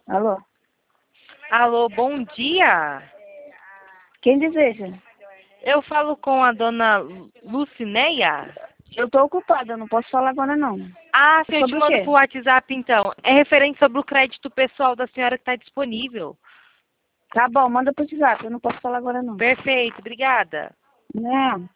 Alô? Alô, bom dia. Quem deseja? Eu falo com a dona Lucinéia. Eu tô ocupada, eu não posso falar agora não. Ah, sim, eu te Sobre o mando quê? por WhatsApp então. É referente sobre o crédito pessoal da senhora que está disponível. Tá bom, manda pro WhatsApp, eu não posso falar agora não. Perfeito, obrigada. Não.